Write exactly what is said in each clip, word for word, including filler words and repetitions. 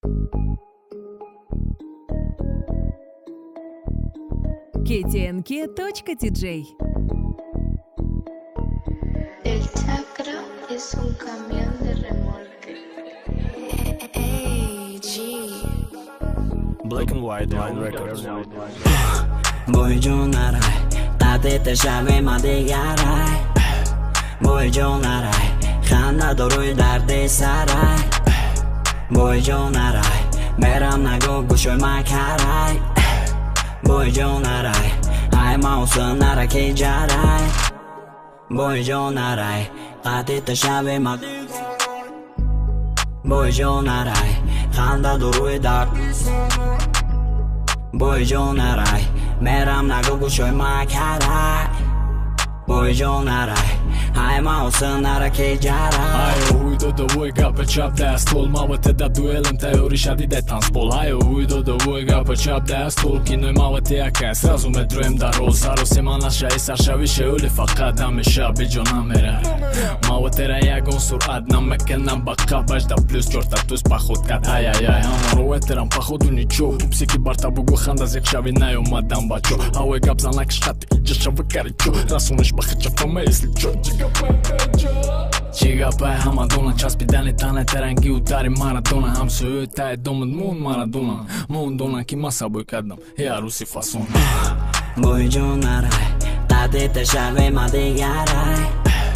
кей ти эн кей точка ти джей. El chakra es un camión de remolque. Black and White Line Records. Boy Jonarai, tatete shabe madigarai. Boy Jonarai, khanda doruy darde sarai. Boy Jonarai, meram nago gushoy makarai. Boy Jonarai, ay mausa nara ke jarai. Boy Jonarai, tatete shabe madigarai. Boy Jonarai, khanda doruy darde sarai. Boy Jonarai, meram nago gushoy makarai. Boy Jonarai, ay mausa nara ke jarai. Ajo ujdo do ujga për qap dhe astull Mave të da duelëm të uri shadi dhe tanspol Ajo ujdo do ujga për qap dhe astull Kinoj mave të jaka e srazu me drujem da roll Saro se man asha e sarshavi she uli fakat da me shabi gjona mere Mave të raja gon sur adna me kena baka bash da plus Qorta tus pa khut kat haj haj haj Amaro e të ram pa khut uni qo Pupsi ki barta bugu khanda zek shavi na jo madam bacho Ajo e gabza na këshkati gjësha vëkari qo Rasun ish bëkë që fa me isli qo Qika pa e qo Qiga pa e Hamadona Qaspi dani tane të rangi u tari Maradona Ham së e ta e domët mund Maradona Mund dona ki masa boj kadam E aru si fason Boy Jonarai, tatete shabe madigarai.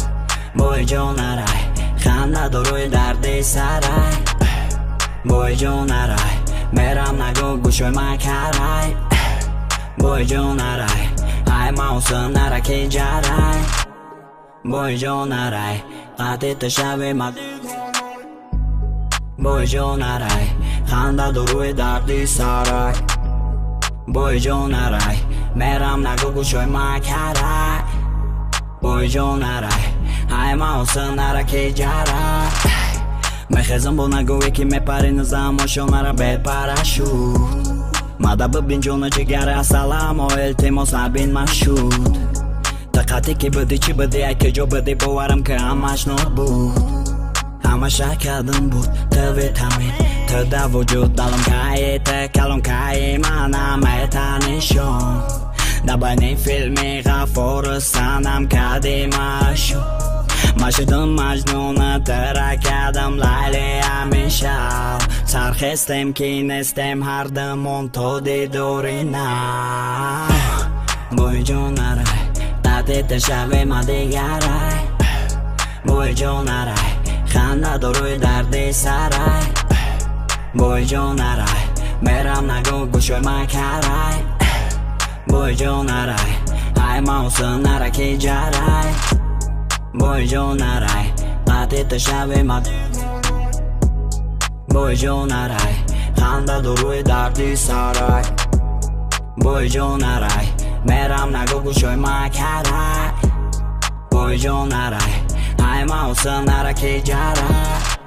Boy Jonarai, khanda doruy darde sarai. Boy Jonarai, meram nago gushoy makarai. Boy Jonarai, ay mausa nara ke jarai. Boy Jonarai, tatete shabe madigarai. Boy Jonarai, khanda doruy darde sarai. Boy Jonarai, meram nago gushoy makarai. Boy Jonarai, ay mausa nara ke jarai. Me khezëm bo nago e ki me pari në zamo shonara bel parashut Mada bëbin gjona që gare asalamo el timos nabin ma shut Të kati ki bëdi që bëdi aj ke gjo bëdi bo arëm kë amash në but Amash a kadën but të vitamin Të davo gjut dalëm kaje të kalëm kaje Mana me tani shon Da bëjnë filmi ka forës sanam kadi ma shut Ma shëdëm majnuna të rakadëm lajle amin shau Sarkhestem kinestem hardëm on to di dorina Boy Jonarai, tatete shabe madigarai. Boy Jonarai, khanda doruy darde sarai. Boy Jonarai, meram nago gushoy makarai. Boy Jonarai, ay mausa nara ke jarai. Boy Jonarai, tatete shabe madigarai. Boy Jonarai, khanda doruy darde sarai. Boy Jonarai, meram nago gushoy makarai. Boy Jonarai, ay mausa nara ke jarai.